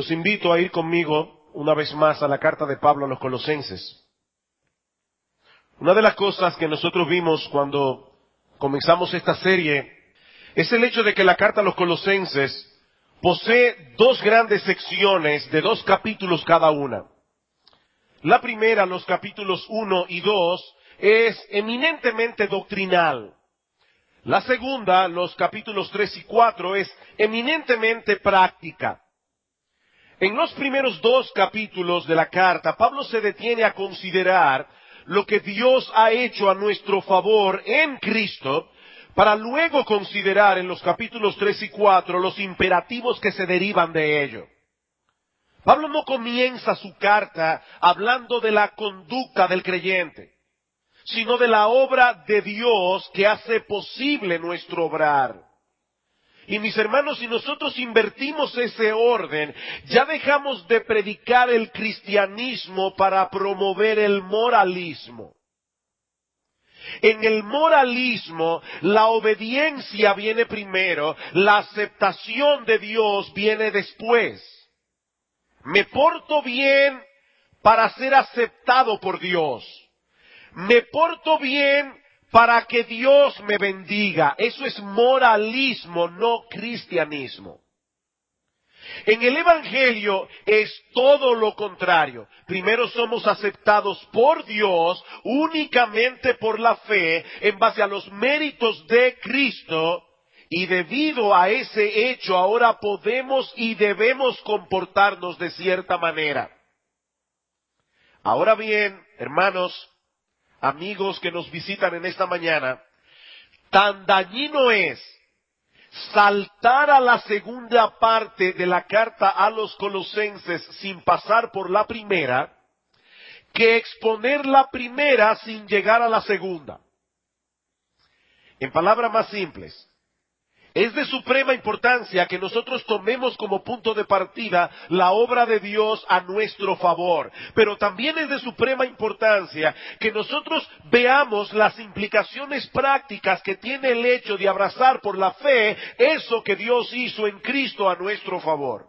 Los invito a ir conmigo una vez más a la carta de Pablo a los Colosenses. Una de las cosas que nosotros vimos cuando comenzamos esta serie es el hecho de que la carta a los Colosenses posee dos grandes secciones de 2 capítulos cada una. La primera, los capítulos 1 y 2, es eminentemente doctrinal. La segunda, los capítulos 3 y 4, es eminentemente práctica. En los primeros 2 capítulos de la carta, Pablo se detiene a considerar lo que Dios ha hecho a nuestro favor en Cristo, para luego considerar en los capítulos 3 y 4 los imperativos que se derivan de ello. Pablo no comienza su carta hablando de la conducta del creyente, sino de la obra de Dios que hace posible nuestro obrar. Y mis hermanos, si nosotros invertimos ese orden, ya dejamos de predicar el cristianismo para promover el moralismo. En el moralismo, la obediencia viene primero, la aceptación de Dios viene después. Me porto bien para ser aceptado por Dios. Me porto bien para que Dios me bendiga. Eso es moralismo, no cristianismo. En el Evangelio es todo lo contrario. Primero somos aceptados por Dios únicamente por la fe en base a los méritos de Cristo, y debido a ese hecho ahora podemos y debemos comportarnos de cierta manera. Ahora bien, hermanos, amigos que nos visitan en esta mañana, tan dañino es saltar a la segunda parte de la carta a los Colosenses sin pasar por la primera, que exponer la primera sin llegar a la segunda. En palabras más simples, es de suprema importancia que nosotros tomemos como punto de partida la obra de Dios a nuestro favor. Pero también es de suprema importancia que nosotros veamos las implicaciones prácticas que tiene el hecho de abrazar por la fe eso que Dios hizo en Cristo a nuestro favor.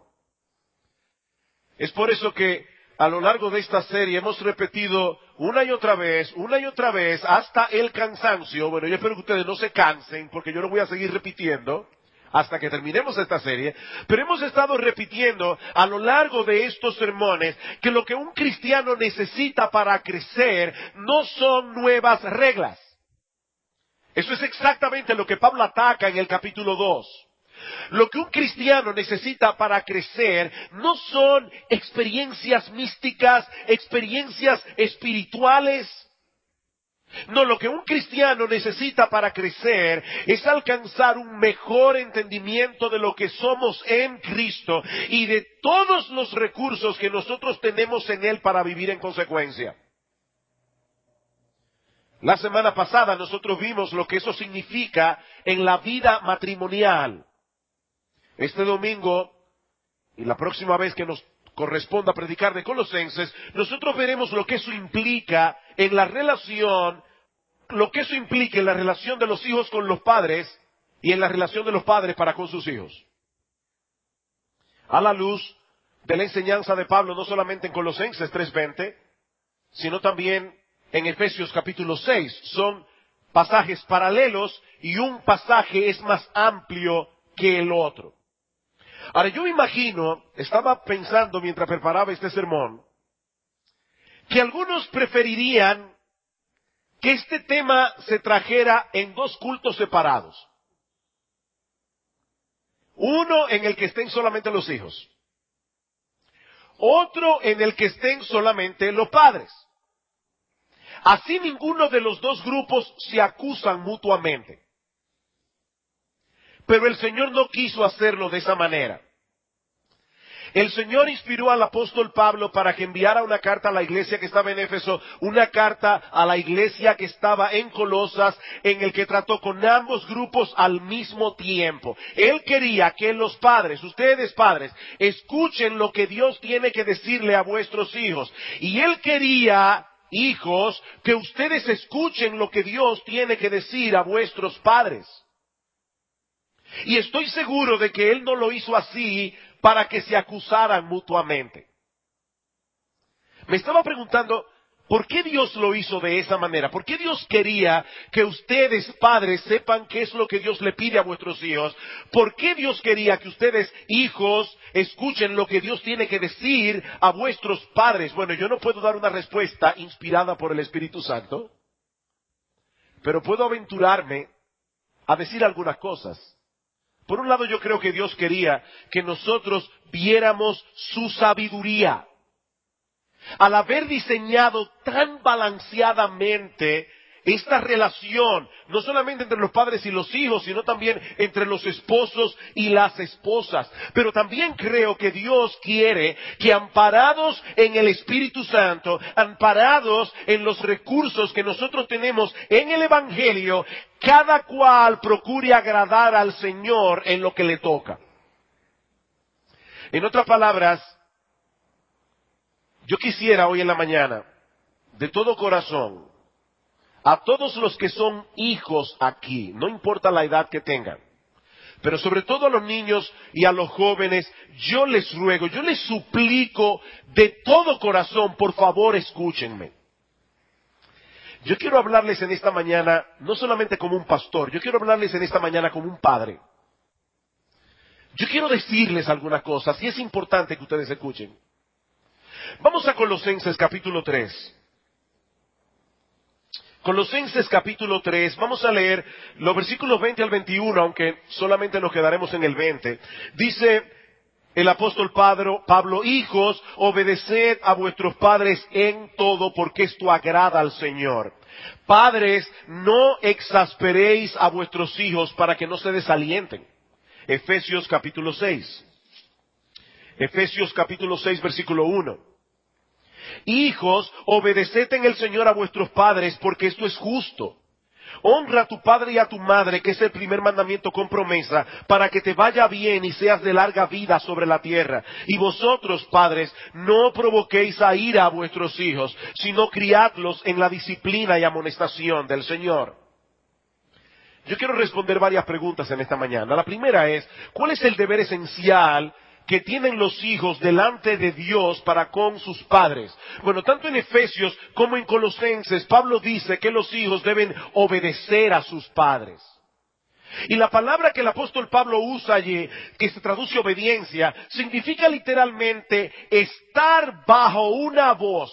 Es por eso que a lo largo de esta serie hemos repetido una y otra vez, hasta el cansancio. Bueno, yo espero que ustedes no se cansen, porque yo lo voy a seguir repitiendo hasta que terminemos esta serie. Pero hemos estado repitiendo a lo largo de estos sermones que lo que un cristiano necesita para crecer no son nuevas reglas. Eso es exactamente lo que Pablo ataca en el capítulo 2. Lo que un cristiano necesita para crecer no son experiencias místicas, experiencias espirituales. No, lo que un cristiano necesita para crecer es alcanzar un mejor entendimiento de lo que somos en Cristo y de todos los recursos que nosotros tenemos en Él para vivir en consecuencia. La semana pasada nosotros vimos lo que eso significa en la vida matrimonial. Este domingo, y la próxima vez que nos corresponda predicar de Colosenses, nosotros veremos lo que eso implica en la relación, lo que eso implica en la relación de los hijos con los padres y en la relación de los padres para con sus hijos. A la luz de la enseñanza de Pablo, no solamente en Colosenses 3:20, sino también en Efesios capítulo 6. Son pasajes paralelos y un pasaje es más amplio que el otro. Ahora, yo me imagino, estaba pensando mientras preparaba este sermón, que algunos preferirían que este tema se trajera en 2 cultos separados. Uno en el que estén solamente los hijos. Otro en el que estén solamente los padres. Así ninguno de los 2 grupos se acusan mutuamente. Pero el Señor no quiso hacerlo de esa manera. El Señor inspiró al apóstol Pablo para que enviara una carta a la iglesia que estaba en Éfeso, una carta a la iglesia que estaba en Colosas, en el que trató con ambos grupos al mismo tiempo. Él quería que los padres, ustedes padres, escuchen lo que Dios tiene que decirle a vuestros hijos. Y Él quería, hijos, que ustedes escuchen lo que Dios tiene que decir a vuestros padres. Y estoy seguro de que Él no lo hizo así para que se acusaran mutuamente. Me estaba preguntando, ¿por qué Dios lo hizo de esa manera? ¿Por qué Dios quería que ustedes, padres, sepan qué es lo que Dios le pide a vuestros hijos? ¿Por qué Dios quería que ustedes, hijos, escuchen lo que Dios tiene que decir a vuestros padres? Bueno, yo no puedo dar una respuesta inspirada por el Espíritu Santo, pero puedo aventurarme a decir algunas cosas. Por un lado, yo creo que Dios quería que nosotros viéramos su sabiduría. Al haber diseñado tan balanceadamente esta relación, no solamente entre los padres y los hijos, sino también entre los esposos y las esposas. Pero también creo que Dios quiere que, amparados en el Espíritu Santo, amparados en los recursos que nosotros tenemos en el Evangelio, cada cual procure agradar al Señor en lo que le toca. En otras palabras, yo quisiera hoy en la mañana, de todo corazón, a todos los que son hijos aquí, no importa la edad que tengan, pero sobre todo a los niños y a los jóvenes, yo les ruego, yo les suplico de todo corazón, por favor escúchenme. Yo quiero hablarles en esta mañana, no solamente como un pastor, yo quiero hablarles en esta mañana como un padre. Yo quiero decirles algunas cosas y es importante que ustedes escuchen. Vamos a Colosenses capítulo 3. Colosenses capítulo 3, vamos a leer los versículos 20 al 21, aunque solamente nos quedaremos en el 20. Dice el apóstol Pablo, hijos, obedeced a vuestros padres en todo, porque esto agrada al Señor. Padres, no exasperéis a vuestros hijos para que no se desalienten. Efesios capítulo 6. Efesios capítulo 6, versículo 1. Hijos, obedeced en el Señor a vuestros padres, porque esto es justo. Honra a tu padre y a tu madre, que es el primer mandamiento con promesa, para que te vaya bien y seas de larga vida sobre la tierra. Y vosotros, padres, no provoquéis a ira a vuestros hijos, sino criadlos en la disciplina y amonestación del Señor. Yo quiero responder varias preguntas en esta mañana. La primera es, ¿cuál es el deber esencial que tienen los hijos delante de Dios para con sus padres? Bueno, tanto en Efesios como en Colosenses, Pablo dice que los hijos deben obedecer a sus padres. Y la palabra que el apóstol Pablo usa allí, que se traduce obediencia, significa literalmente estar bajo una voz.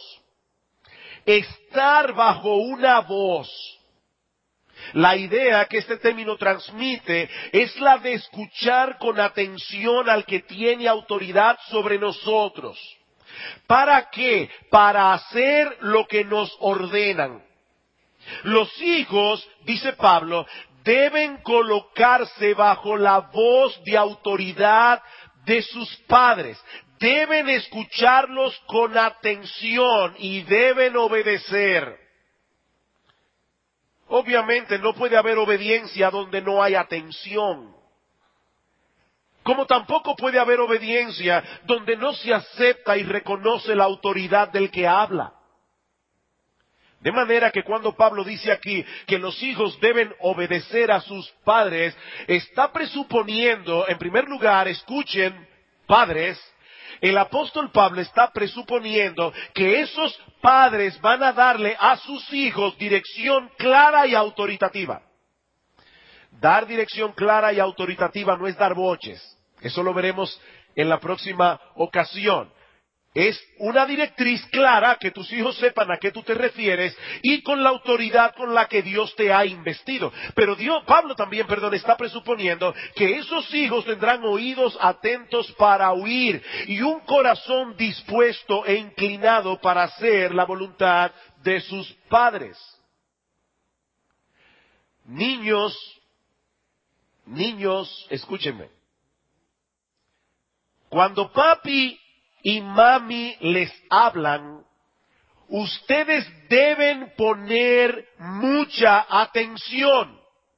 Estar bajo una voz. La idea que este término transmite es la de escuchar con atención al que tiene autoridad sobre nosotros. ¿Para qué? Para hacer lo que nos ordenan. Los hijos, dice Pablo, deben colocarse bajo la voz de autoridad de sus padres. Deben escucharlos con atención y deben obedecer. Obviamente no puede haber obediencia donde no hay atención. Como tampoco puede haber obediencia donde no se acepta y reconoce la autoridad del que habla. De manera que cuando Pablo dice aquí que los hijos deben obedecer a sus padres, está presuponiendo, en primer lugar, escuchen, padres, el apóstol Pablo está presuponiendo que esos padres van a darle a sus hijos dirección clara y autoritativa. Dar dirección clara y autoritativa no es dar boches. Eso lo veremos en la próxima ocasión. Es una directriz clara que tus hijos sepan a qué tú te refieres y con la autoridad con la que Dios te ha investido. Pero Pablo también, está presuponiendo que esos hijos tendrán oídos atentos para oír y un corazón dispuesto e inclinado para hacer la voluntad de sus padres. Niños, escúchenme. Cuando papi y mami les hablan, ustedes deben poner mucha atención.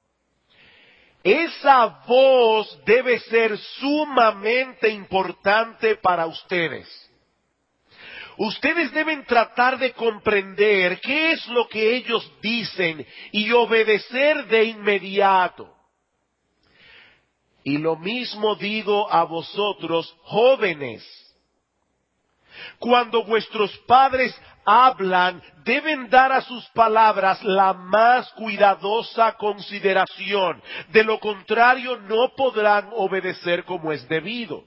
Esa voz debe ser sumamente importante para ustedes. Ustedes deben tratar de comprender qué es lo que ellos dicen y obedecer de inmediato. Y lo mismo digo a vosotros, jóvenes. Cuando vuestros padres hablan, deben dar a sus palabras la más cuidadosa consideración. De lo contrario, no podrán obedecer como es debido.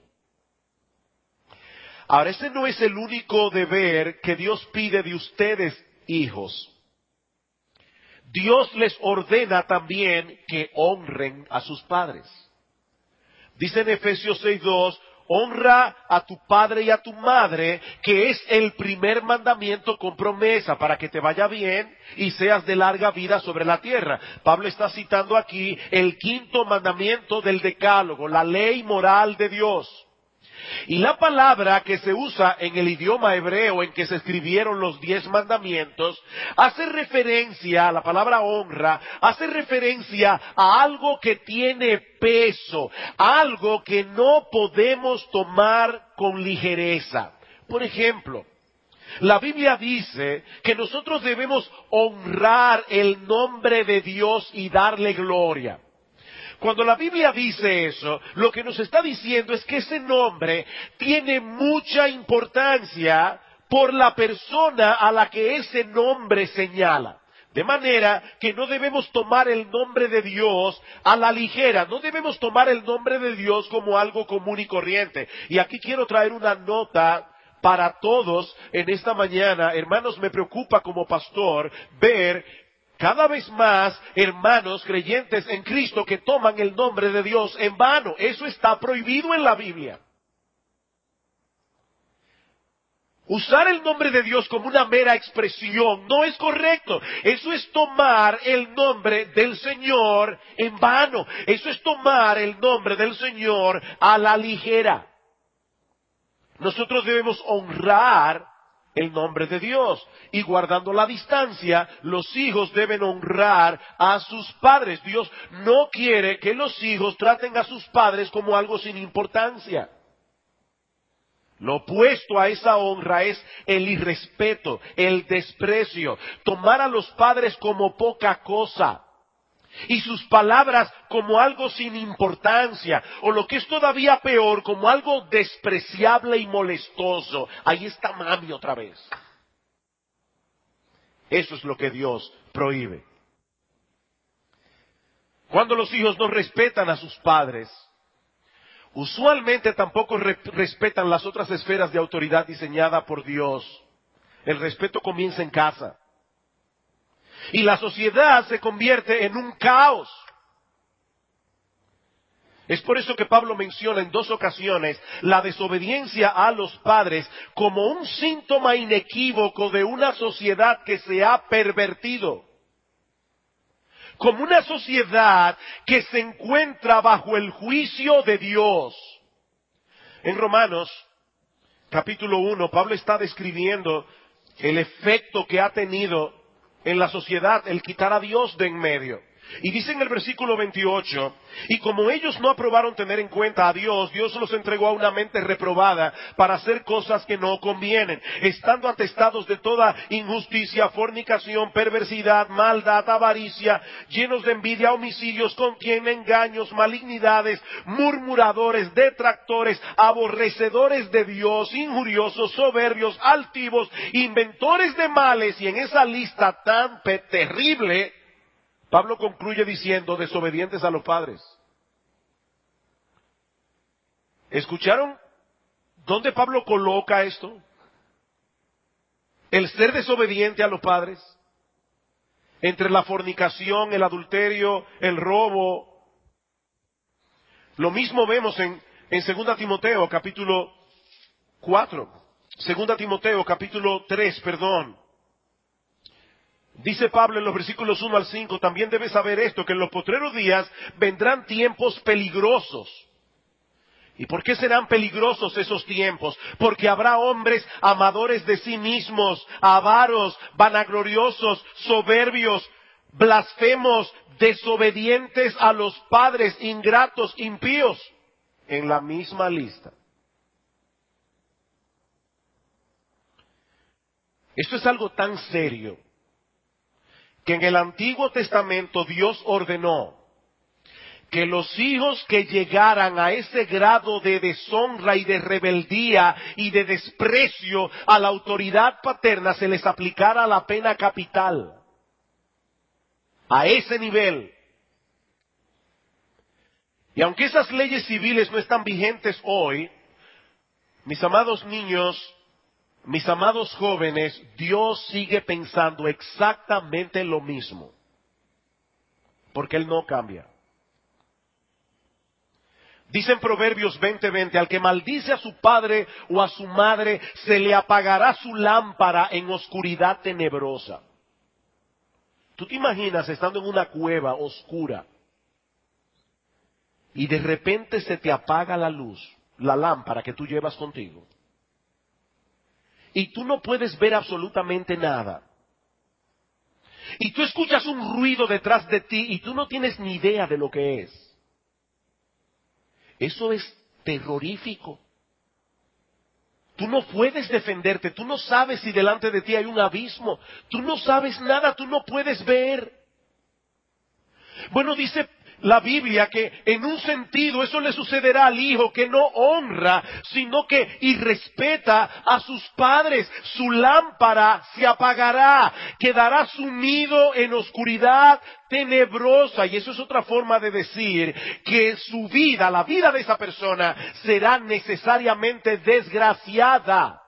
Ahora, ese no es el único deber que Dios pide de ustedes, hijos. Dios les ordena también que honren a sus padres. Dice en Efesios 6:2, honra a tu padre y a tu madre, que es el primer mandamiento con promesa para que te vaya bien y seas de larga vida sobre la tierra. Pablo está citando aquí el quinto mandamiento del Decálogo, la ley moral de Dios. Y la palabra que se usa en el idioma hebreo en que se escribieron los 10 mandamientos, hace referencia, la palabra honra, hace referencia a algo que tiene peso, algo que no podemos tomar con ligereza. Por ejemplo, la Biblia dice que nosotros debemos honrar el nombre de Dios y darle gloria. Cuando la Biblia dice eso, lo que nos está diciendo es que ese nombre tiene mucha importancia por la persona a la que ese nombre señala. De manera que no debemos tomar el nombre de Dios a la ligera, no debemos tomar el nombre de Dios como algo común y corriente. Y aquí quiero traer una nota para todos en esta mañana. Hermanos, me preocupa como pastor ver cada vez más hermanos creyentes en Cristo que toman el nombre de Dios en vano. Eso está prohibido en la Biblia. Usar el nombre de Dios como una mera expresión no es correcto. Eso es tomar el nombre del Señor en vano. Eso es tomar el nombre del Señor a la ligera. Nosotros debemos honrar el nombre de Dios. Y guardando la distancia, los hijos deben honrar a sus padres. Dios no quiere que los hijos traten a sus padres como algo sin importancia. Lo opuesto a esa honra es el irrespeto, el desprecio, tomar a los padres como poca cosa y sus palabras como algo sin importancia, o lo que es todavía peor, como algo despreciable y molestoso. Ahí está mami otra vez. Eso es lo que Dios prohíbe. Cuando los hijos no respetan a sus padres, usualmente tampoco respetan las otras esferas de autoridad diseñada por Dios. El respeto comienza en casa. Y la sociedad se convierte en un caos. Es por eso que Pablo menciona en 2 ocasiones la desobediencia a los padres como un síntoma inequívoco de una sociedad que se ha pervertido. Como una sociedad que se encuentra bajo el juicio de Dios. En Romanos, capítulo 1, Pablo está describiendo el efecto que ha tenido en la sociedad el quitar a Dios de en medio. Y dice en el versículo 28, y como ellos no aprobaron tener en cuenta a Dios, Dios los entregó a una mente reprobada para hacer cosas que no convienen, estando atestados de toda injusticia, fornicación, perversidad, maldad, avaricia, llenos de envidia, homicidios, contienen engaños, malignidades, murmuradores, detractores, aborrecedores de Dios, injuriosos, soberbios, altivos, inventores de males. Y en esa lista tan terrible, Pablo concluye diciendo, desobedientes a los padres. ¿Escucharon dónde Pablo coloca esto? El ser desobediente a los padres. Entre la fornicación, el adulterio, el robo. Lo mismo vemos en 2 Timoteo capítulo 4. 2 Timoteo capítulo 3, perdón. Dice Pablo en los versículos 1 al 5, también debes saber esto, que en los postreros días vendrán tiempos peligrosos. ¿Y por qué serán peligrosos esos tiempos? Porque habrá hombres amadores de sí mismos, avaros, vanagloriosos, soberbios, blasfemos, desobedientes a los padres, ingratos, impíos, en la misma lista. Esto es algo tan serio que en el Antiguo Testamento Dios ordenó que los hijos que llegaran a ese grado de deshonra y de rebeldía y de desprecio a la autoridad paterna se les aplicara la pena capital. A ese nivel. Y aunque esas leyes civiles no están vigentes hoy, mis amados niños, mis amados jóvenes, Dios sigue pensando exactamente lo mismo. Porque Él no cambia. Dice en Proverbios 20:20, al que maldice a su padre o a su madre, se le apagará su lámpara en oscuridad tenebrosa. ¿Tú te imaginas estando en una cueva oscura y de repente se te apaga la luz, la lámpara que tú llevas contigo? Y tú no puedes ver absolutamente nada. Y tú escuchas un ruido detrás de ti y tú no tienes ni idea de lo que es. Eso es terrorífico. Tú no puedes defenderte, tú no sabes si delante de ti hay un abismo, tú no sabes nada, tú no puedes ver. Bueno, dice la Biblia que en un sentido eso le sucederá al hijo que no honra, sino que irrespeta a sus padres. Su lámpara se apagará, quedará sumido en oscuridad tenebrosa. Y eso es otra forma de decir que su vida, la vida de esa persona, será necesariamente desgraciada.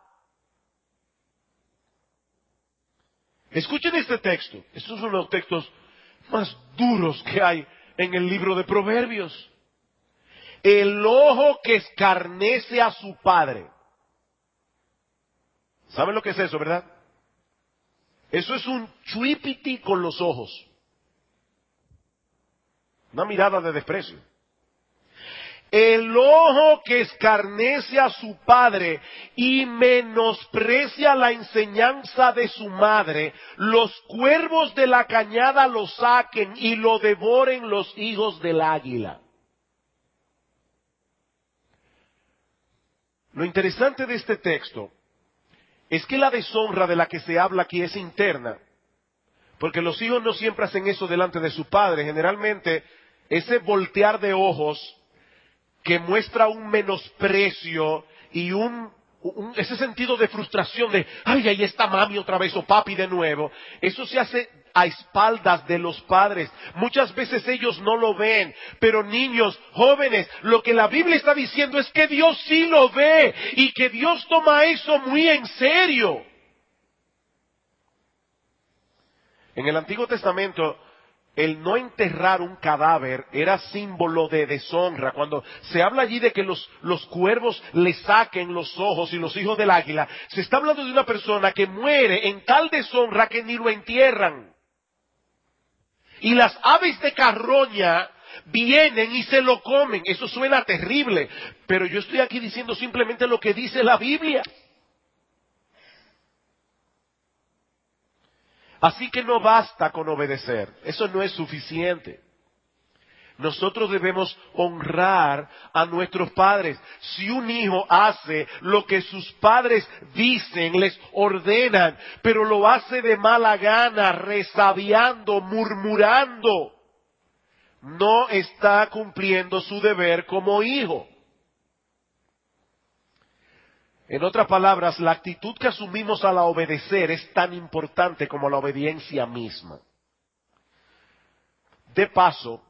Escuchen este texto. Estos son los textos más duros que hay en el libro de Proverbios. El ojo que escarnece a su padre. ¿Saben lo que es eso, verdad? Eso es un chuipiti con los ojos. Una mirada de desprecio. El ojo que escarnece a su padre y menosprecia la enseñanza de su madre, los cuervos de la cañada lo saquen y lo devoren los hijos del águila. Lo interesante de este texto es que la deshonra de la que se habla aquí es interna, porque los hijos no siempre hacen eso delante de su padre. Generalmente ese voltear de ojos que muestra un menosprecio y ese sentido de frustración de, ay, ahí está mami otra vez o papi de nuevo, eso se hace a espaldas de los padres. Muchas veces ellos no lo ven, pero niños, jóvenes, lo que la Biblia está diciendo es que Dios sí lo ve y que Dios toma eso muy en serio. En el Antiguo Testamento, el no enterrar un cadáver era símbolo de deshonra. Cuando se habla allí de que los cuervos le saquen los ojos y los hijos del águila, se está hablando de una persona que muere en tal deshonra que ni lo entierran. Y las aves de carroña vienen y se lo comen. Eso suena terrible, pero yo estoy aquí diciendo simplemente lo que dice la Biblia. Así que no basta con obedecer, eso no es suficiente. Nosotros debemos honrar a nuestros padres. Si un hijo hace lo que sus padres dicen, les ordenan, pero lo hace de mala gana, resabiando, murmurando, no está cumpliendo su deber como hijo. En otras palabras, la actitud que asumimos al obedecer es tan importante como la obediencia misma. De paso,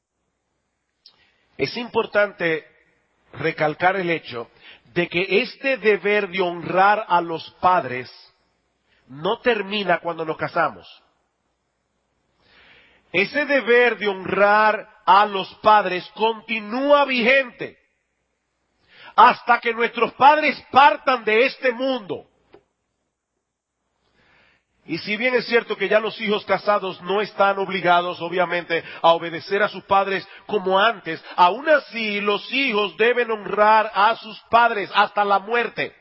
es importante recalcar el hecho de que este deber de honrar a los padres no termina cuando nos casamos. Ese deber de honrar a los padres continúa vigente hasta que nuestros padres partan de este mundo. Y si bien es cierto que ya los hijos casados no están obligados, obviamente, a obedecer a sus padres como antes, aún así los hijos deben honrar a sus padres hasta la muerte.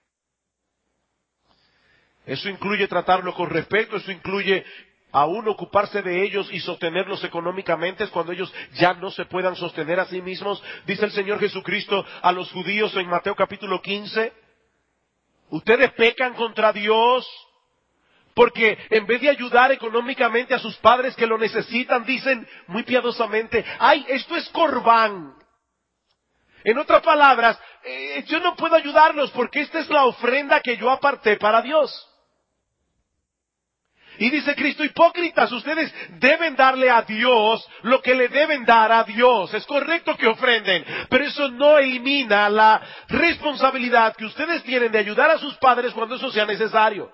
Eso incluye tratarlos con respeto, eso incluye aún ocuparse de ellos y sostenerlos económicamente cuando ellos ya no se puedan sostener a sí mismos. Dice el Señor Jesucristo a los judíos en Mateo capítulo 15, ustedes pecan contra Dios Porque en vez de ayudar económicamente a sus padres que lo necesitan, dicen muy piadosamente, ay, esto es corbán. En otras palabras, yo no puedo ayudarlos porque esta es la ofrenda que yo aparté para Dios. Y dice Cristo, hipócritas, ustedes deben darle a Dios lo que le deben dar a Dios. Es correcto que ofrenden, pero eso no elimina la responsabilidad que ustedes tienen de ayudar a sus padres cuando eso sea necesario.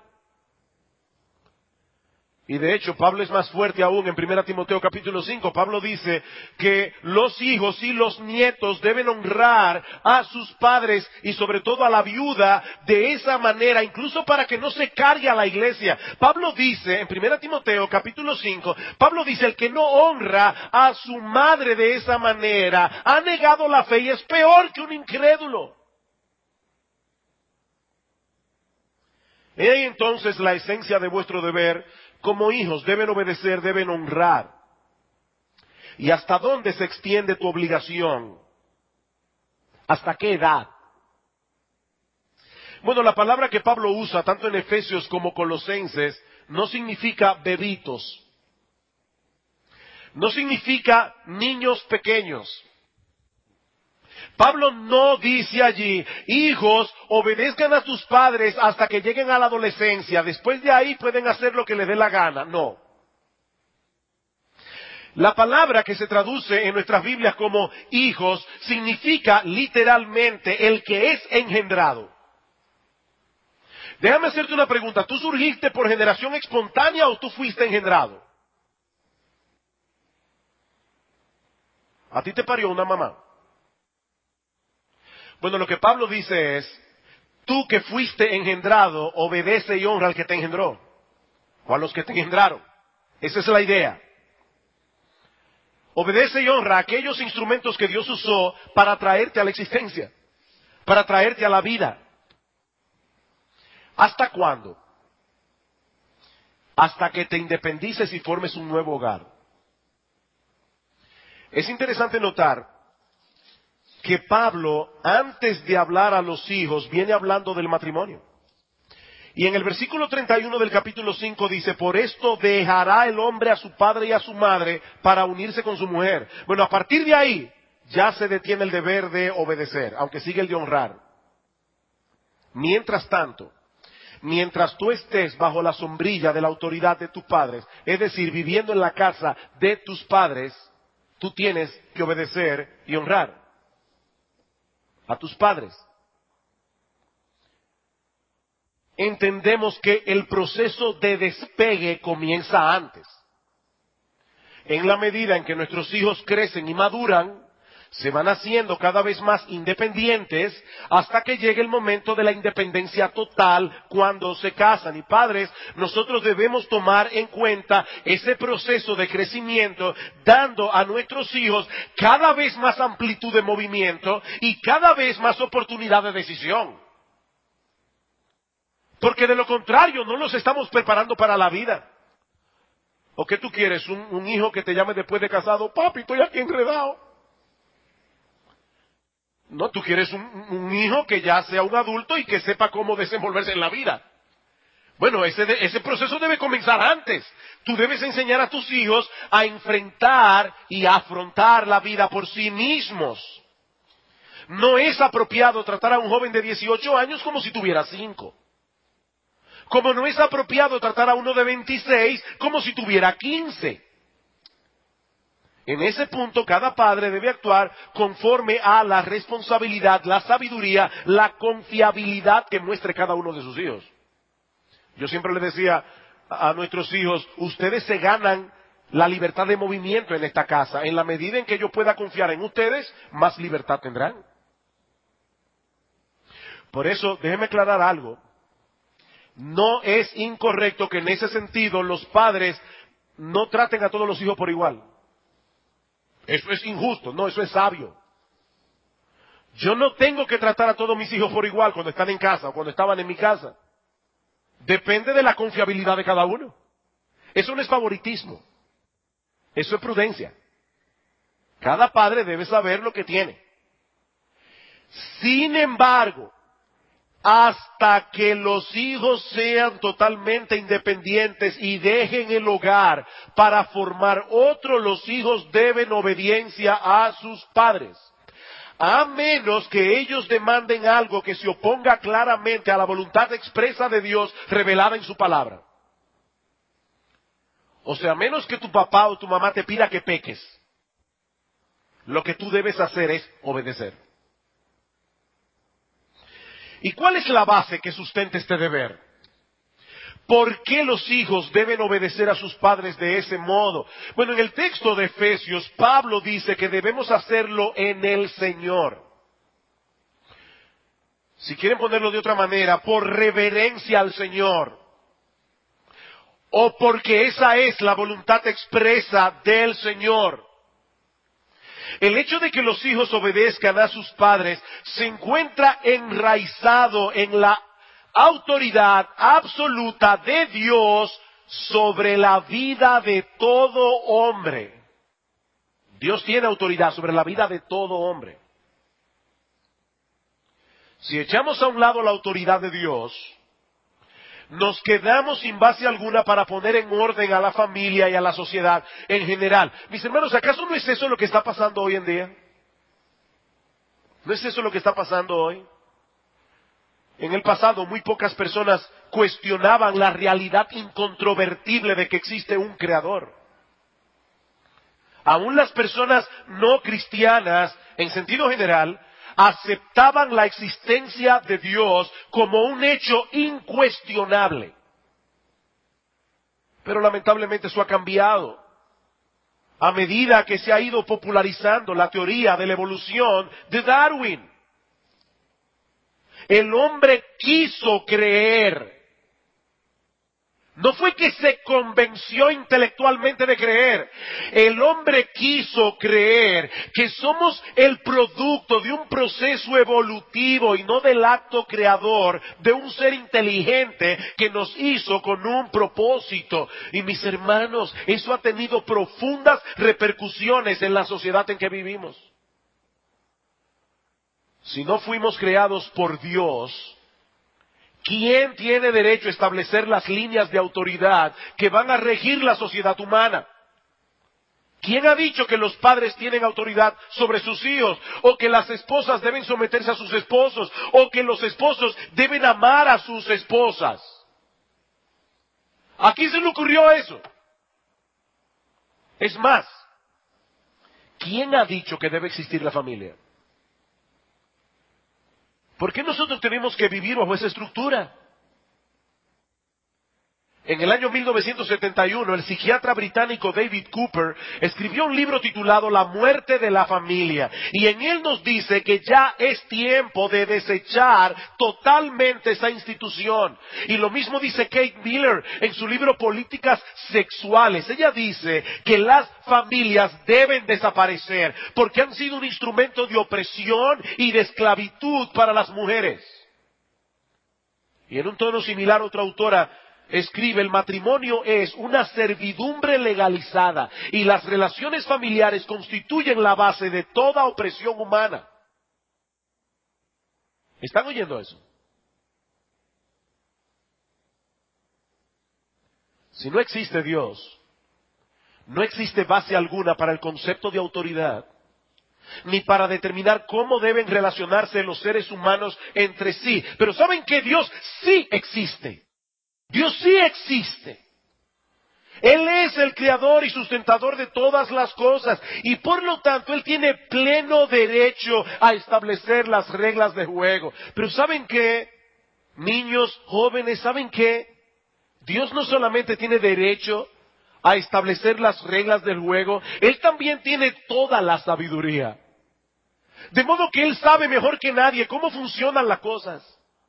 Y de hecho, Pablo es más fuerte aún en 1 Timoteo capítulo 5. Pablo dice que los hijos y los nietos deben honrar a sus padres y sobre todo a la viuda de esa manera, incluso para que no se cargue a la iglesia. Pablo dice, en 1 Timoteo capítulo 5, Pablo dice, el que no honra a su madre de esa manera ha negado la fe y es peor que un incrédulo. He ahí entonces la esencia de vuestro deber. Como hijos deben obedecer, deben honrar. ¿Y hasta dónde se extiende tu obligación? ¿Hasta qué edad? Bueno, la palabra que Pablo usa tanto en Efesios como Colosenses no significa bebitos. No significa niños pequeños. Pablo no dice allí, hijos, obedezcan a sus padres hasta que lleguen a la adolescencia. Después de ahí pueden hacer lo que les dé la gana. No. La palabra que se traduce en nuestras Biblias como hijos significa literalmente el que es engendrado. Déjame hacerte una pregunta. ¿Tú surgiste por generación espontánea o tú fuiste engendrado? ¿A ti te parió una mamá? Bueno, lo que Pablo dice es, tú que fuiste engendrado, obedece y honra al que te engendró, o a los que te engendraron. Esa es la idea. Obedece y honra a aquellos instrumentos que Dios usó para traerte a la existencia, para traerte a la vida. ¿Hasta cuándo? Hasta que te independices y formes un nuevo hogar. Es interesante notar que Pablo, antes de hablar a los hijos, viene hablando del matrimonio. Y en el versículo 31 del capítulo 5 dice, por esto dejará el hombre a su padre y a su madre para unirse con su mujer. Bueno, a partir de ahí ya se detiene el deber de obedecer, aunque sigue el de honrar. Mientras tanto, mientras tú estés bajo la sombrilla de la autoridad de tus padres, es decir, viviendo en la casa de tus padres, tú tienes que obedecer y honrar a tus padres. Entendemos que el proceso de despegue comienza antes. En la medida en que nuestros hijos crecen y maduran, se van haciendo cada vez más independientes hasta que llegue el momento de la independencia total cuando se casan. Y padres, nosotros debemos tomar en cuenta ese proceso de crecimiento, dando a nuestros hijos cada vez más amplitud de movimiento y cada vez más oportunidad de decisión. Porque de lo contrario no los estamos preparando para la vida. ¿O qué tú quieres? ¿Un hijo que te llame después de casado? Papi, estoy aquí enredado. No, tú quieres un hijo que ya sea un adulto y que sepa cómo desenvolverse en la vida. Bueno, ese proceso debe comenzar antes. Tú debes enseñar a tus hijos a enfrentar y a afrontar la vida por sí mismos. No es apropiado tratar a un joven de 18 años como si tuviera 5. Como no es apropiado tratar a uno de 26 como si tuviera 15. En ese punto, cada padre debe actuar conforme a la responsabilidad, la sabiduría, la confiabilidad que muestre cada uno de sus hijos. Yo siempre les decía a nuestros hijos, ustedes se ganan la libertad de movimiento en esta casa. En la medida en que yo pueda confiar en ustedes, más libertad tendrán. Por eso, déjenme aclarar algo. No es incorrecto que en ese sentido los padres no traten a todos los hijos por igual. Eso es injusto, no, eso es sabio. Yo no tengo que tratar a todos mis hijos por igual cuando están en casa o cuando estaban en mi casa. Depende de la confiabilidad de cada uno. Eso no es favoritismo. Eso es prudencia. Cada padre debe saber lo que tiene. Sin embargo, hasta que los hijos sean totalmente independientes y dejen el hogar para formar otro, los hijos deben obediencia a sus padres, a menos que ellos demanden algo que se oponga claramente a la voluntad expresa de Dios revelada en su palabra. O sea, a menos que tu papá o tu mamá te pida que peques, lo que tú debes hacer es obedecer. ¿Y cuál es la base que sustenta este deber? ¿Por qué los hijos deben obedecer a sus padres de ese modo? Bueno, en el texto de Efesios, Pablo dice que debemos hacerlo en el Señor. Si quieren ponerlo de otra manera, por reverencia al Señor. O porque esa es la voluntad expresa del Señor. El hecho de que los hijos obedezcan a sus padres se encuentra enraizado en la autoridad absoluta de Dios sobre la vida de todo hombre. Dios tiene autoridad sobre la vida de todo hombre. Si echamos a un lado la autoridad de Dios, nos quedamos sin base alguna para poner en orden a la familia y a la sociedad en general. Mis hermanos, ¿acaso no es eso lo que está pasando hoy en día? ¿No es eso lo que está pasando hoy? En el pasado, muy pocas personas cuestionaban la realidad incontrovertible de que existe un creador. Aún las personas no cristianas, en sentido general, aceptaban la existencia de Dios como un hecho incuestionable. Pero lamentablemente eso ha cambiado. A medida que se ha ido popularizando la teoría de la evolución de Darwin. El hombre quiso creer. No fue que se convenció intelectualmente de creer. El hombre quiso creer que somos el producto de un proceso evolutivo y no del acto creador de un ser inteligente que nos hizo con un propósito. Y mis hermanos, eso ha tenido profundas repercusiones en la sociedad en que vivimos. Si no fuimos creados por Dios, ¿quién tiene derecho a establecer las líneas de autoridad que van a regir la sociedad humana? ¿Quién ha dicho que los padres tienen autoridad sobre sus hijos? ¿O que las esposas deben someterse a sus esposos? ¿O que los esposos deben amar a sus esposas? ¿A quién se le ocurrió eso? Es más, ¿quién ha dicho que debe existir la familia? ¿Por qué nosotros tenemos que vivir bajo esa estructura? En el año 1971, el psiquiatra británico David Cooper escribió un libro titulado La muerte de la familia, y en él nos dice que ya es tiempo de desechar totalmente esa institución. Y lo mismo dice Kate Miller en su libro Políticas Sexuales. Ella dice que las familias deben desaparecer porque han sido un instrumento de opresión y de esclavitud para las mujeres. Y en un tono similar, otra autora escribe: el matrimonio es una servidumbre legalizada y las relaciones familiares constituyen la base de toda opresión humana. ¿Están oyendo eso? Si no existe Dios, no existe base alguna para el concepto de autoridad, ni para determinar cómo deben relacionarse los seres humanos entre sí. Pero ¿saben qué? Dios sí existe. Dios sí existe. Él es el creador y sustentador de todas las cosas y por lo tanto Él tiene pleno derecho a establecer las reglas de juego. Pero ¿saben qué? Niños, jóvenes, ¿saben qué? Dios no solamente tiene derecho a establecer las reglas del juego, Él también tiene toda la sabiduría. De modo que Él sabe mejor que nadie cómo funcionan las cosas.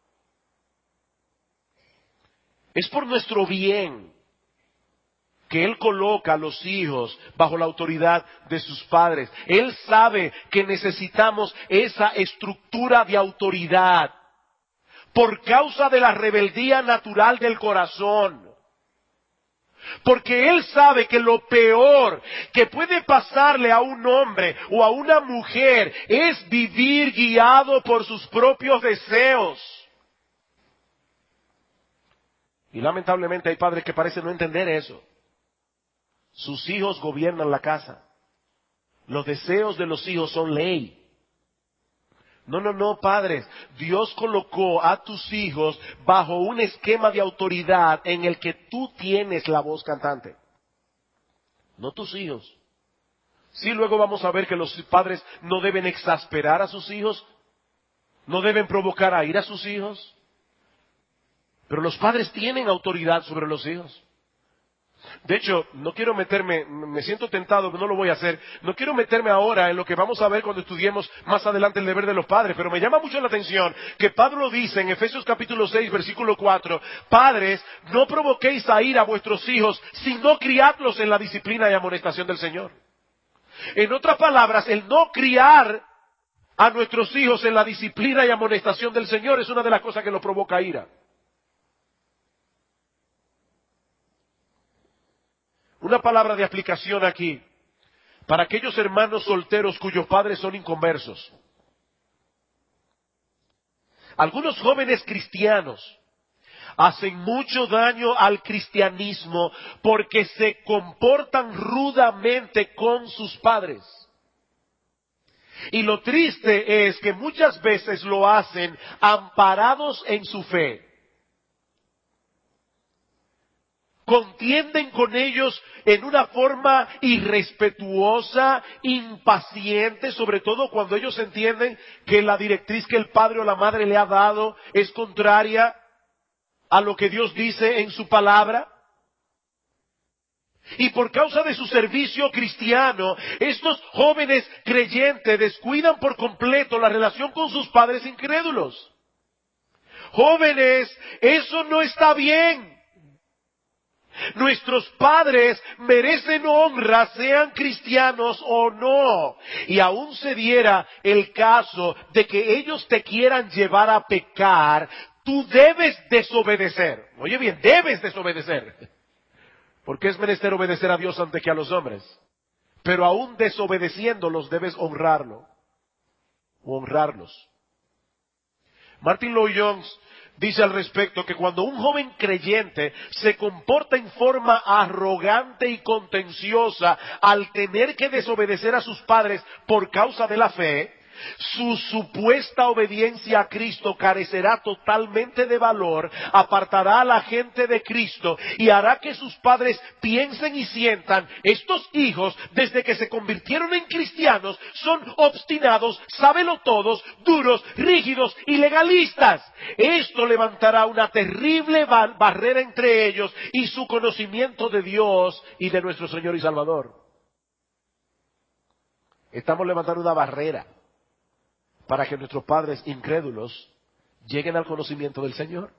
Es por nuestro bien que Él coloca a los hijos bajo la autoridad de sus padres. Él sabe que necesitamos esa estructura de autoridad por causa de la rebeldía natural del corazón. Porque Él sabe que lo peor que puede pasarle a un hombre o a una mujer es vivir guiado por sus propios deseos. Y lamentablemente hay padres que parecen no entender eso. Sus hijos gobiernan la casa. Los deseos de los hijos son ley. No, padres. Dios colocó a tus hijos bajo un esquema de autoridad en el que tú tienes la voz cantante. No tus hijos. Sí, luego vamos a ver que los padres no deben exasperar a sus hijos, no deben provocar a ira a sus hijos, pero los padres tienen autoridad sobre los hijos. De hecho, no quiero meterme, me siento tentado, pero no lo voy a hacer. No quiero meterme ahora en lo que vamos a ver cuando estudiemos más adelante el deber de los padres, pero me llama mucho la atención que Pablo dice en Efesios capítulo 6, versículo 4, padres, no provoquéis a ira a vuestros hijos, sino criadlos en la disciplina y amonestación del Señor. En otras palabras, el no criar a nuestros hijos en la disciplina y amonestación del Señor es una de las cosas que nos provoca ira. Una palabra de aplicación aquí, para aquellos hermanos solteros cuyos padres son inconversos. Algunos jóvenes cristianos hacen mucho daño al cristianismo porque se comportan rudamente con sus padres. Y lo triste es que muchas veces lo hacen amparados en su fe. Contienden con ellos en una forma irrespetuosa, impaciente, sobre todo cuando ellos entienden que la directriz que el padre o la madre le ha dado es contraria a lo que Dios dice en su palabra. Y por causa de su servicio cristiano, estos jóvenes creyentes descuidan por completo la relación con sus padres incrédulos. Jóvenes, eso no está bien. Nuestros padres merecen honra, sean cristianos o no. Y aún se diera el caso de que ellos te quieran llevar a pecar, tú debes desobedecer. Oye bien, debes desobedecer. Porque es menester obedecer a Dios antes que a los hombres. Pero aún desobedeciéndolos debes honrarlos. Martin Lloyd-Jones dice al respecto que cuando un joven creyente se comporta en forma arrogante y contenciosa al tener que desobedecer a sus padres por causa de la fe, su supuesta obediencia a Cristo carecerá totalmente de valor, apartará a la gente de Cristo y hará que sus padres piensen y sientan, estos hijos, desde que se convirtieron en cristianos, son obstinados, sábelotodos, duros, rígidos y legalistas. Esto levantará una terrible barrera entre ellos y su conocimiento de Dios y de nuestro Señor y Salvador. Estamos levantando una barrera para que nuestros padres incrédulos lleguen al conocimiento del Señor.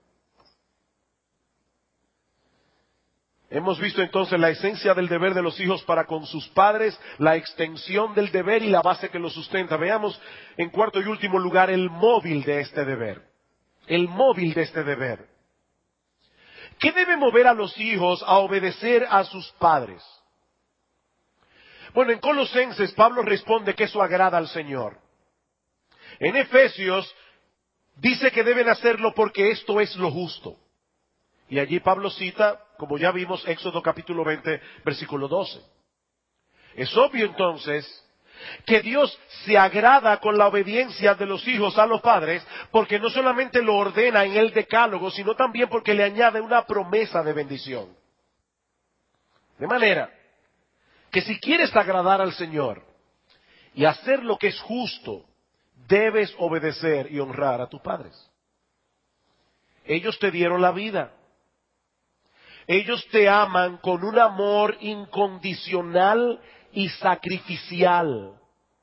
Hemos visto entonces la esencia del deber de los hijos para con sus padres, la extensión del deber y la base que lo sustenta. Veamos en cuarto y último lugar el móvil de este deber. El móvil de este deber. ¿Qué debe mover a los hijos a obedecer a sus padres? Bueno, en Colosenses Pablo responde que eso agrada al Señor. En Efesios dice que deben hacerlo porque esto es lo justo. Y allí Pablo cita, como ya vimos, Éxodo capítulo 20, versículo 12. Es obvio entonces que Dios se agrada con la obediencia de los hijos a los padres, porque no solamente lo ordena en el decálogo, sino también porque le añade una promesa de bendición. De manera que si quieres agradar al Señor y hacer lo que es justo, debes obedecer y honrar a tus padres. Ellos te dieron la vida. Ellos te aman con un amor incondicional y sacrificial.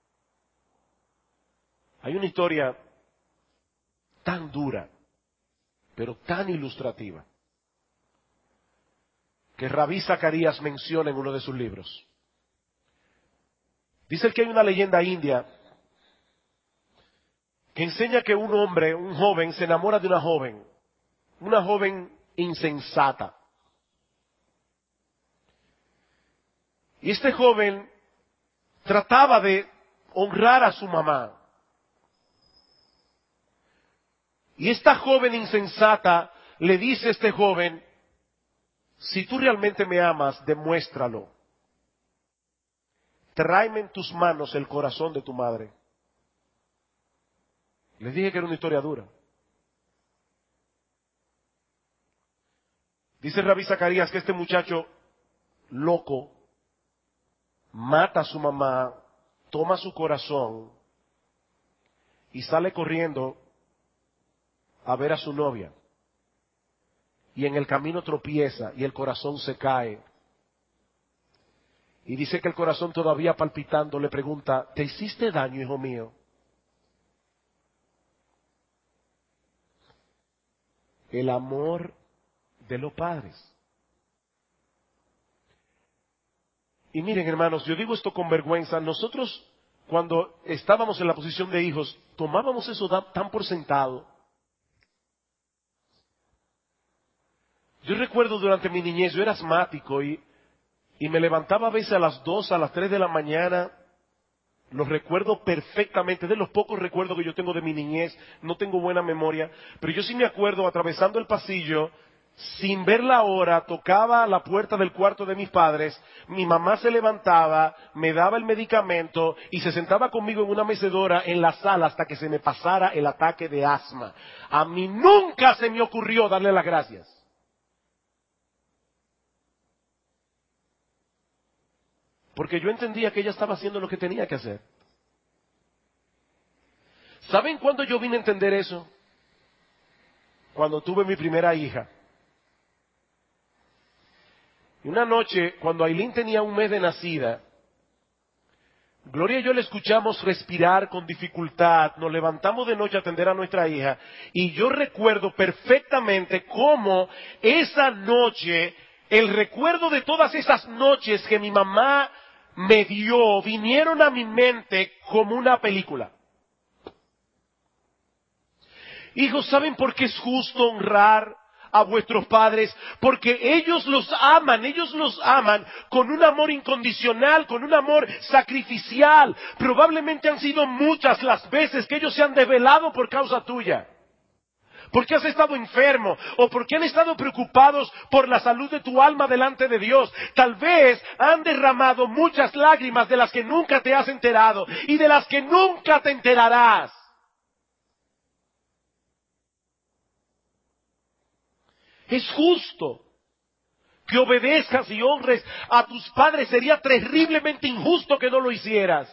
Hay una historia tan dura, pero tan ilustrativa, que Rabí Zacarías menciona en uno de sus libros. Dice que hay una leyenda india que enseña que un hombre, un joven, se enamora de una joven insensata. Y este joven trataba de honrar a su mamá. Y esta joven insensata le dice a este joven, Si tú realmente me amas, demuéstralo. Tráeme en tus manos el corazón de tu madre. Les dije que era una historia dura. Dice Rabí Zacarías que este muchacho loco mata a su mamá, toma su corazón y sale corriendo a ver a su novia. Y en el camino tropieza y el corazón se cae. Y dice que el corazón todavía palpitando le pregunta, ¿te hiciste daño, hijo mío? El amor de los padres. Y miren, hermanos, yo digo esto con vergüenza. Nosotros, cuando estábamos en la posición de hijos, tomábamos eso tan por sentado. Yo recuerdo durante mi niñez, yo era asmático y me levantaba a veces a las 2, a las 3 de la mañana. Lo recuerdo perfectamente, de los pocos recuerdos que yo tengo de mi niñez. No tengo buena memoria, pero yo sí me acuerdo atravesando el pasillo, sin ver la hora, tocaba la puerta del cuarto de mis padres, mi mamá se levantaba, me daba el medicamento y se sentaba conmigo en una mecedora en la sala hasta que se me pasara el ataque de asma. A mí nunca se me ocurrió darle las gracias. Porque yo entendía que ella estaba haciendo lo que tenía que hacer. ¿Saben cuándo yo vine a entender eso? Cuando tuve mi primera hija. Y una noche, cuando Ailín tenía 1 mes de nacida, Gloria y yo le escuchamos respirar con dificultad, nos levantamos de noche a atender a nuestra hija, y yo recuerdo perfectamente cómo esa noche, el recuerdo de todas esas noches que mi mamá me dio, vinieron a mi mente como una película. Hijos, ¿saben por qué es justo honrar a vuestros padres? Porque ellos los aman con un amor incondicional, con un amor sacrificial. Probablemente han sido muchas las veces que ellos se han desvelado por causa tuya. Porque has estado enfermo o porque han estado preocupados por la salud de tu alma delante de Dios. Tal vez han derramado muchas lágrimas de las que nunca te has enterado y de las que nunca te enterarás. Es justo que obedezcas y honres a tus padres. Sería terriblemente injusto que no lo hicieras.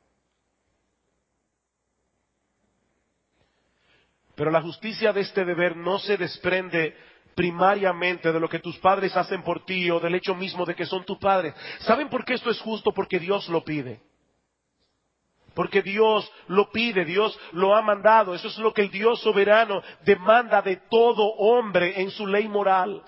Pero la justicia de este deber no se desprende primariamente de lo que tus padres hacen por ti o del hecho mismo de que son tus padres. ¿Saben por qué esto es justo? Porque Dios lo pide. Porque Dios lo pide, Dios lo ha mandado. Eso es lo que el Dios soberano demanda de todo hombre en su ley moral.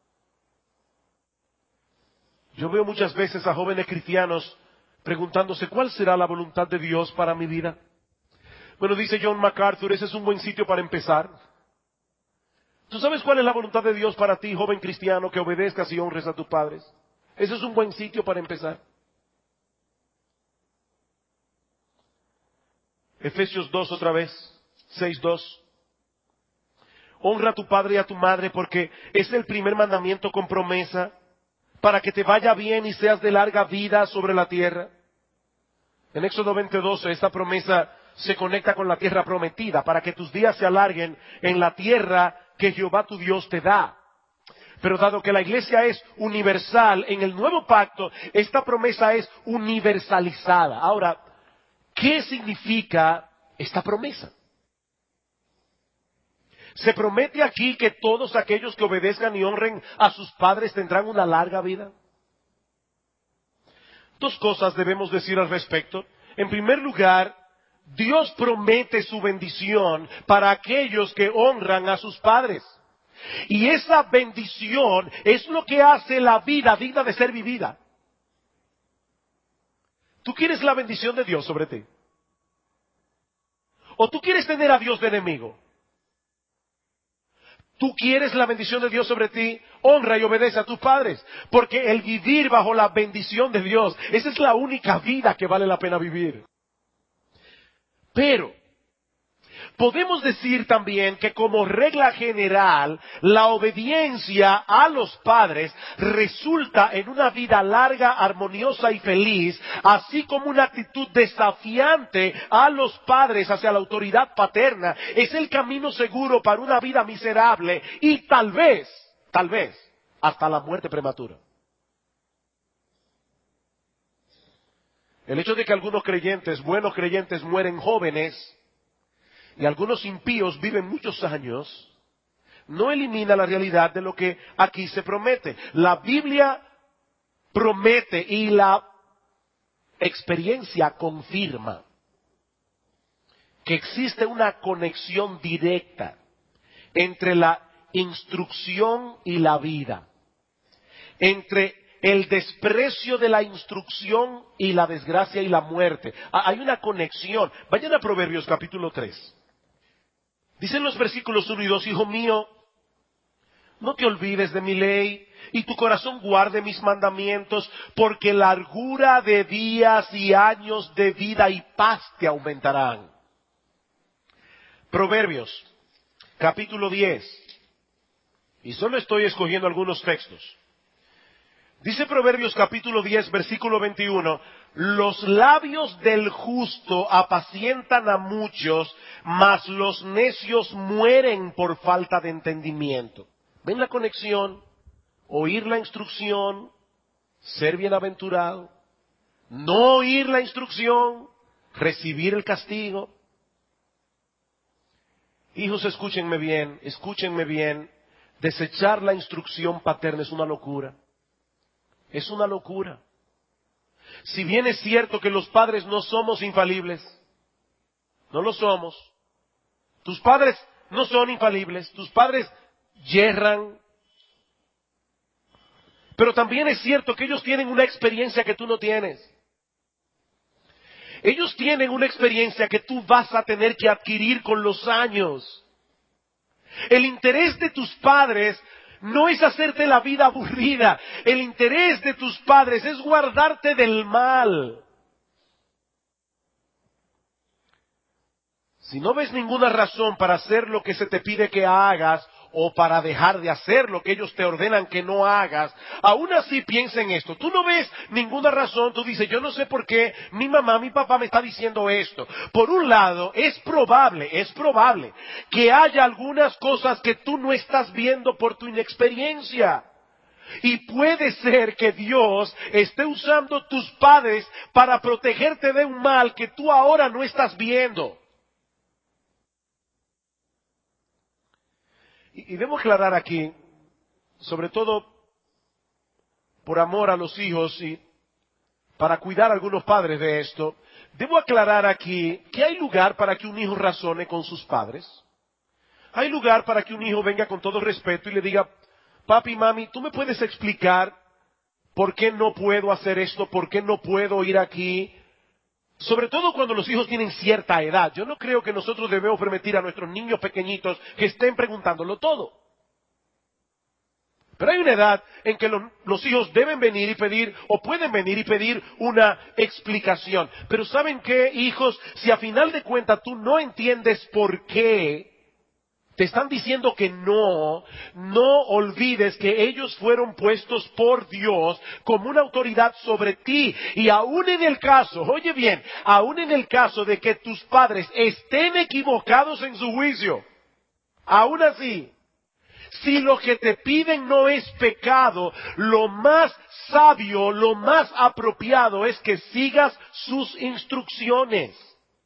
Yo veo muchas veces a jóvenes cristianos preguntándose, ¿cuál será la voluntad de Dios para mi vida? Bueno, dice John MacArthur, ese es un buen sitio para empezar. ¿Tú sabes cuál es la voluntad de Dios para ti, joven cristiano, que obedezcas y honres a tus padres? Ese es un buen sitio para empezar. Efesios 2 otra vez, 6:2. Honra a tu padre y a tu madre porque es el primer mandamiento con promesa para que te vaya bien y seas de larga vida sobre la tierra. En Éxodo 20:12 esta promesa se conecta con la tierra prometida para que tus días se alarguen en la tierra que Jehová tu Dios te da. Pero dado que la iglesia es universal, en el nuevo pacto esta promesa es universalizada. Ahora, ¿qué significa esta promesa? Se promete aquí que todos aquellos que obedezcan y honren a sus padres tendrán una larga vida. 2 cosas debemos decir al respecto. En primer lugar, Dios promete su bendición para aquellos que honran a sus padres. Y esa bendición es lo que hace la vida digna de ser vivida. ¿Tú quieres la bendición de Dios sobre ti? ¿O tú quieres tener a Dios de enemigo? ¿Tú quieres la bendición de Dios sobre ti? Honra y obedece a tus padres. Porque el vivir bajo la bendición de Dios, esa es la única vida que vale la pena vivir. Pero, Podemos decir también que como regla general, la obediencia a los padres resulta en una vida larga, armoniosa y feliz, así como una actitud desafiante a los padres hacia la autoridad paterna es el camino seguro para una vida miserable y tal vez, hasta la muerte prematura. El hecho de que algunos creyentes, buenos creyentes, mueren jóvenes, y algunos impíos viven muchos años, no elimina la realidad de lo que aquí se promete. La Biblia promete y la experiencia confirma que existe una conexión directa entre la instrucción y la vida, entre el desprecio de la instrucción y la desgracia y la muerte. Hay una conexión. Vayan a Proverbios capítulo 3. Dicen los versículos 1 y 2, Hijo mío, no te olvides de mi ley, y tu corazón guarde mis mandamientos, porque largura de días y años de vida y paz te aumentarán. Proverbios, capítulo 10. Y solo estoy escogiendo algunos textos. Dice Proverbios capítulo 10, versículo 21, los labios del justo apacientan a muchos, mas los necios mueren por falta de entendimiento. ¿Ven la conexión? Oír la instrucción, ser bienaventurado. No oír la instrucción, recibir el castigo. Hijos, escúchenme bien. Desechar la instrucción paterna es una locura. Es una locura. Si bien es cierto que los padres no somos infalibles, no lo somos. Tus padres no son infalibles, tus padres yerran. Pero también es cierto que ellos tienen una experiencia que tú no tienes. Ellos tienen una experiencia que tú vas a tener que adquirir con los años. El interés de tus padres no es hacerte la vida aburrida. El interés de tus padres es guardarte del mal. Si no ves ninguna razón para hacer lo que se te pide que hagas o para dejar de hacer lo que ellos te ordenan que no hagas, aún así piensa en esto. Tú no ves ninguna razón, tú dices, yo no sé por qué mi mamá, mi papá me está diciendo esto. Por un lado, es probable que haya algunas cosas que tú no estás viendo por tu inexperiencia. Y puede ser que Dios esté usando tus padres para protegerte de un mal que tú ahora no estás viendo. Y debo aclarar aquí, sobre todo por amor a los hijos y para cuidar a algunos padres de esto, debo aclarar aquí que hay lugar para que un hijo razone con sus padres. Hay lugar para que un hijo venga con todo respeto y le diga, papi, mami, ¿tú me puedes explicar por qué no puedo hacer esto? ¿Por qué no puedo ir aquí? Sobre todo cuando los hijos tienen cierta edad. Yo no creo que nosotros debemos permitir a nuestros niños pequeñitos que estén preguntándolo todo. Pero hay una edad en que los hijos deben venir y pedir, o pueden venir y pedir una explicación. Pero ¿saben qué, hijos? Si a final de cuentas tú no entiendes por qué te están diciendo que no olvides que ellos fueron puestos por Dios como una autoridad sobre ti. Y aún en el caso, oye bien, aún en el caso de que tus padres estén equivocados en su juicio, aún así, si lo que te piden no es pecado, lo más sabio, lo más apropiado es que sigas sus instrucciones.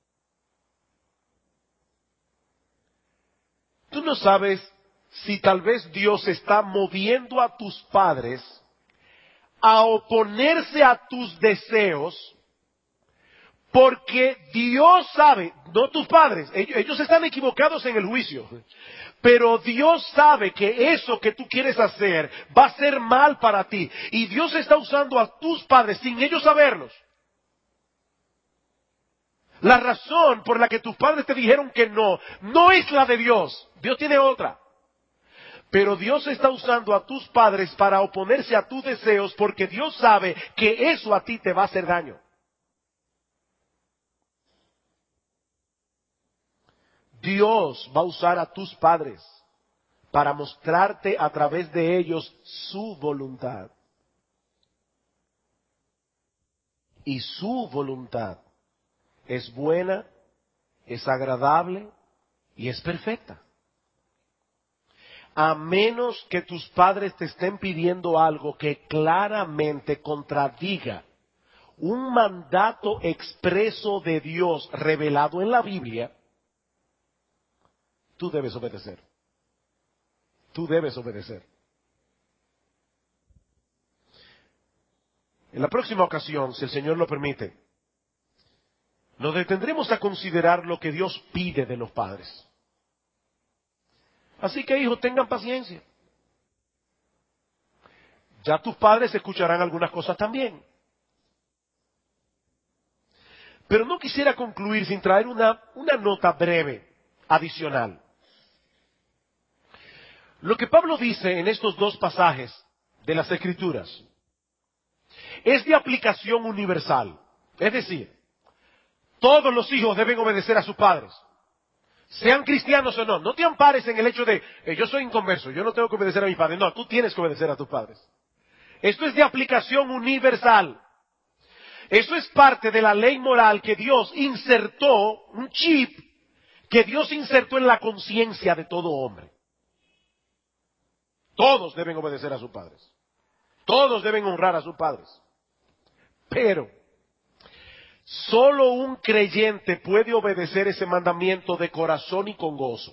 Tú no sabes si tal vez Dios está moviendo a tus padres a oponerse a tus deseos, porque Dios sabe, no tus padres, ellos están equivocados en el juicio, pero Dios sabe que eso que tú quieres hacer va a ser mal para ti, y Dios está usando a tus padres sin ellos saberlos. La razón por la que tus padres te dijeron que no es la de Dios. Dios tiene otra. Pero Dios está usando a tus padres para oponerse a tus deseos porque Dios sabe que eso a ti te va a hacer daño. Dios va a usar a tus padres para mostrarte a través de ellos su voluntad. Y su voluntad es buena, es agradable y es perfecta. A menos que tus padres te estén pidiendo algo que claramente contradiga un mandato expreso de Dios revelado en la Biblia, tú debes obedecer. Tú debes obedecer. En la próxima ocasión, si el Señor lo permite, nos detendremos a considerar lo que Dios pide de los padres. Así que, hijos, tengan paciencia. Ya tus padres escucharán algunas cosas también. Pero no quisiera concluir sin traer una nota breve, adicional. Lo que Pablo dice en estos dos pasajes de las Escrituras es de aplicación universal. Es decir, todos los hijos deben obedecer a sus padres, sean cristianos o no. No te ampares en el hecho de, yo soy inconverso, yo no tengo que obedecer a mis padres. No, tú tienes que obedecer a tus padres. Esto es de aplicación universal. Eso es parte de la ley moral que Dios insertó, un chip que Dios insertó en la conciencia de todo hombre. Todos deben obedecer a sus padres. Todos deben honrar a sus padres. Pero solo un creyente puede obedecer ese mandamiento de corazón y con gozo.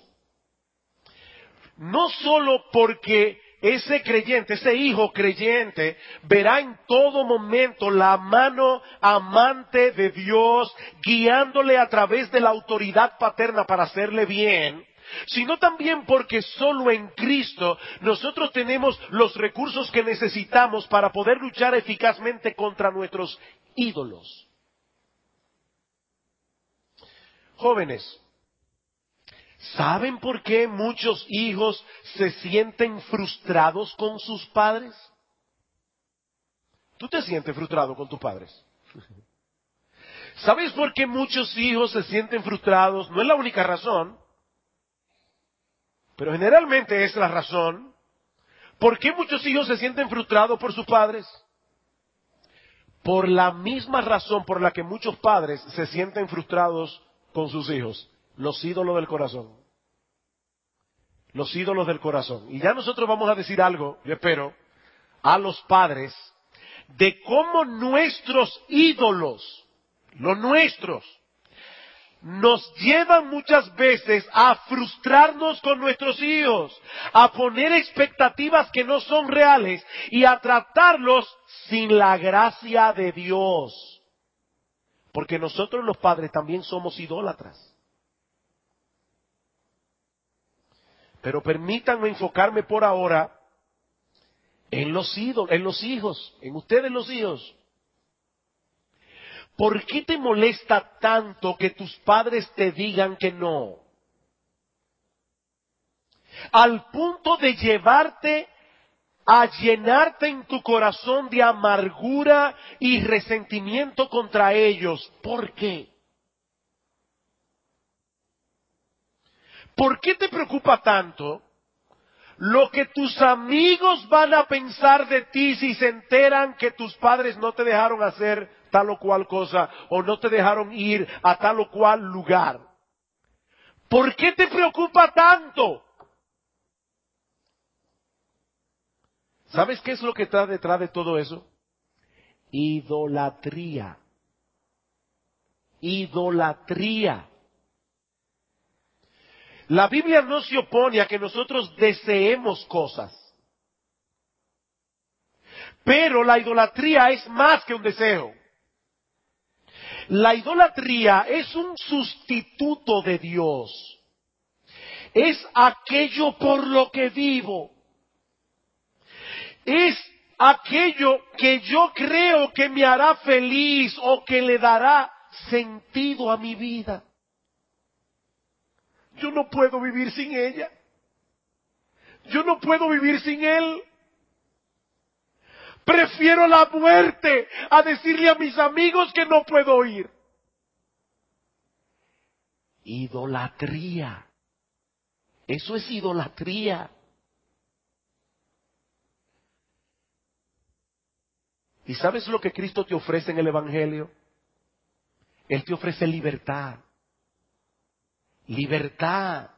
No solo porque ese creyente, ese hijo creyente, verá en todo momento la mano amante de Dios guiándole a través de la autoridad paterna para hacerle bien, sino también porque solo en Cristo nosotros tenemos los recursos que necesitamos para poder luchar eficazmente contra nuestros ídolos. Jóvenes, ¿saben por qué muchos hijos se sienten frustrados con sus padres? ¿Tú te sientes frustrado con tus padres? ¿Sabes por qué muchos hijos se sienten frustrados? No es la única razón, pero generalmente es la razón. ¿Por qué muchos hijos se sienten frustrados por sus padres? Por la misma razón por la que muchos padres se sienten frustrados con sus hijos, los ídolos del corazón. Los ídolos del corazón. Y ya nosotros vamos a decir algo, yo espero, a los padres, de cómo nuestros ídolos, los nuestros, nos llevan muchas veces a frustrarnos con nuestros hijos, a poner expectativas que no son reales y a tratarlos sin la gracia de Dios. Porque nosotros los padres también somos idólatras. Pero permítanme enfocarme por ahora en los ídolos, en los hijos, en ustedes los hijos. ¿Por qué te molesta tanto que tus padres te digan que no? Al punto de llevarte a llenarte en tu corazón de amargura y resentimiento contra ellos. ¿Por qué? ¿Por qué te preocupa tanto lo que tus amigos van a pensar de ti si se enteran que tus padres no te dejaron hacer tal o cual cosa o no te dejaron ir a tal o cual lugar? ¿Por qué te preocupa tanto? ¿Sabes qué es lo que está detrás de todo eso? Idolatría. Idolatría. La Biblia no se opone a que nosotros deseemos cosas. Pero la idolatría es más que un deseo. La idolatría es un sustituto de Dios. Es aquello por lo que vivo. Es aquello que yo creo que me hará feliz o que le dará sentido a mi vida. Yo no puedo vivir sin ella. Yo no puedo vivir sin él. Prefiero la muerte a decirle a mis amigos que no puedo ir. idolatría. Eso es idolatría. ¿Y sabes lo que Cristo te ofrece en el Evangelio? Él te ofrece libertad. Libertad.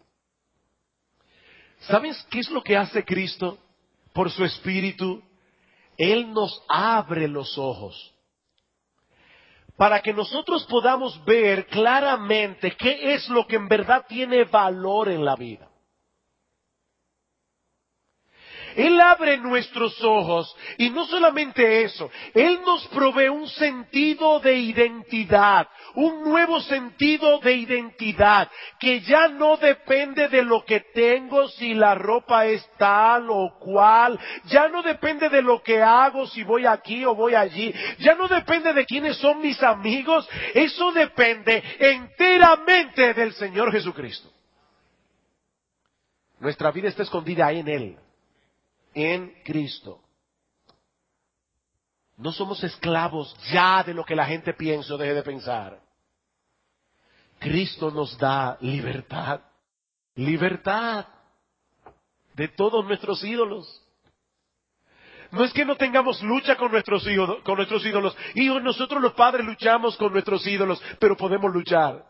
¿Sabes qué es lo que hace Cristo? Por su Espíritu, Él nos abre los ojos para que nosotros podamos ver claramente qué es lo que en verdad tiene valor en la vida. Él abre nuestros ojos y no solamente eso, Él nos provee un sentido de identidad, un nuevo sentido de identidad que ya no depende de lo que tengo, si la ropa es tal o cual, ya no depende de lo que hago, si voy aquí o voy allí, ya no depende de quiénes son mis amigos, eso depende enteramente del Señor Jesucristo. Nuestra vida está escondida en Él. En Cristo. No somos esclavos ya de lo que la gente piensa o deje de pensar. Cristo nos da libertad. Libertad de todos nuestros ídolos. No es que no tengamos lucha con nuestros ídolos. Hijos, nosotros los padres luchamos con nuestros ídolos, pero podemos luchar.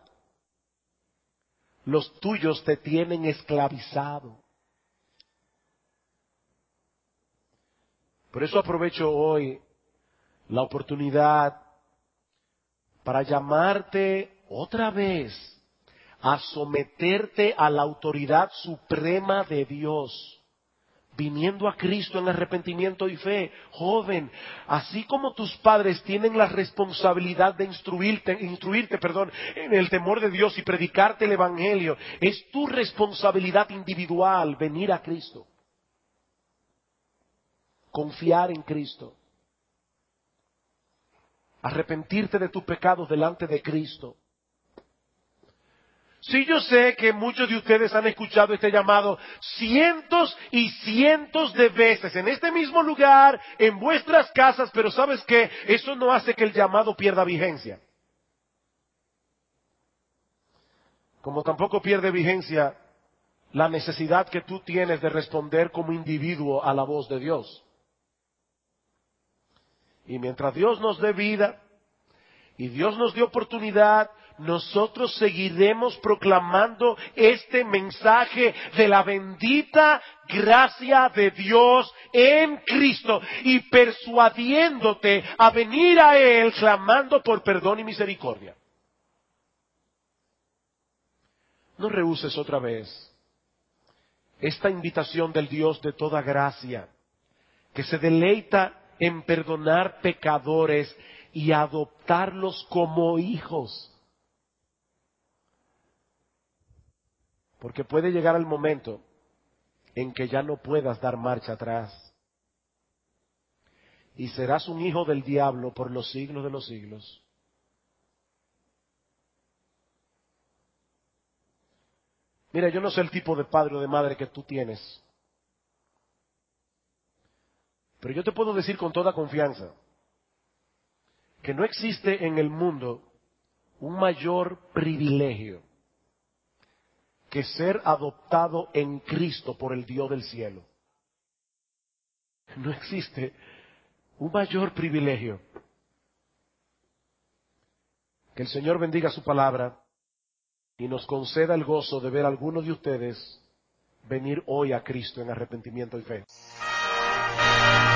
Los tuyos te tienen esclavizado. Por eso aprovecho hoy la oportunidad para llamarte otra vez a someterte a la autoridad suprema de Dios, viniendo a Cristo en arrepentimiento y fe. Joven, así como tus padres tienen la responsabilidad de instruirte, en el temor de Dios y predicarte el Evangelio, es tu responsabilidad individual venir a Cristo. Confiar en Cristo. Arrepentirte de tus pecados delante de Cristo. Sí, yo sé que muchos de ustedes han escuchado este llamado cientos y cientos de veces en este mismo lugar, en vuestras casas, pero ¿sabes qué? Eso no hace que el llamado pierda vigencia. Como tampoco pierde vigencia la necesidad que tú tienes de responder como individuo a la voz de Dios. Y mientras Dios nos dé vida y Dios nos dé oportunidad, nosotros seguiremos proclamando este mensaje de la bendita gracia de Dios en Cristo y persuadiéndote a venir a Él clamando por perdón y misericordia. No rehuses otra vez esta invitación del Dios de toda gracia, que se deleita en perdonar pecadores y adoptarlos como hijos. Porque puede llegar el momento en que ya no puedas dar marcha atrás. Y serás un hijo del diablo por los siglos de los siglos. Mira, yo no sé el tipo de padre o de madre que tú tienes. Pero yo te puedo decir con toda confianza que no existe en el mundo un mayor privilegio que ser adoptado en Cristo por el Dios del cielo. No existe un mayor privilegio. Que el Señor bendiga su palabra y nos conceda el gozo de ver a algunos de ustedes venir hoy a Cristo en arrepentimiento y fe.